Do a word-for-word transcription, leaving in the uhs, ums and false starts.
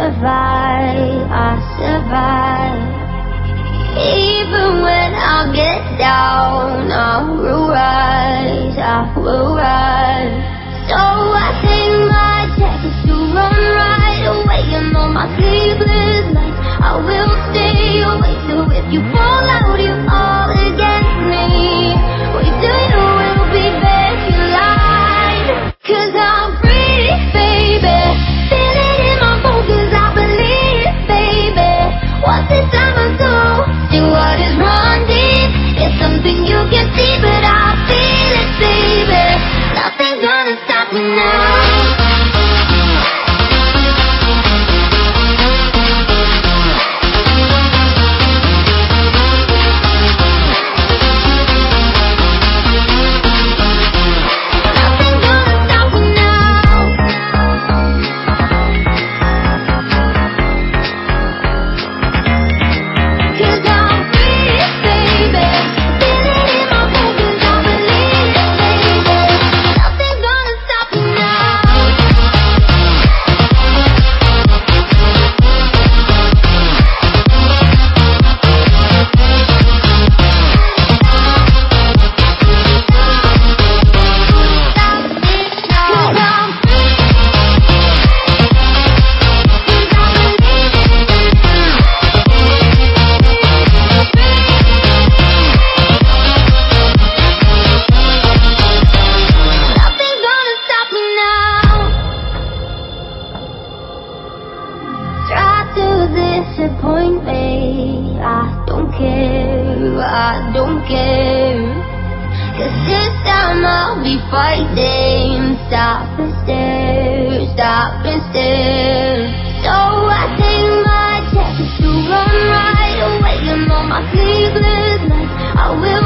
survive, I survive. Even when I get down, I will rise, I will rise. So I take my chances to run right away, and on my sleepless nights I will stay awake. So if you fall out, you fall against me. Wait till you will be back alive. Cause I'm free, baby. Feel it in my bones, cause I believe, baby. What's this time I do? See what is run deep. It's something you can see, but I feel it, baby. Nothing's gonna stop me now. Disappoint me, I don't care, I don't care. Cause this time I'll be fighting, stop and stare, stop and stare. So I take my chances to run right away, and on my sleepless nights I will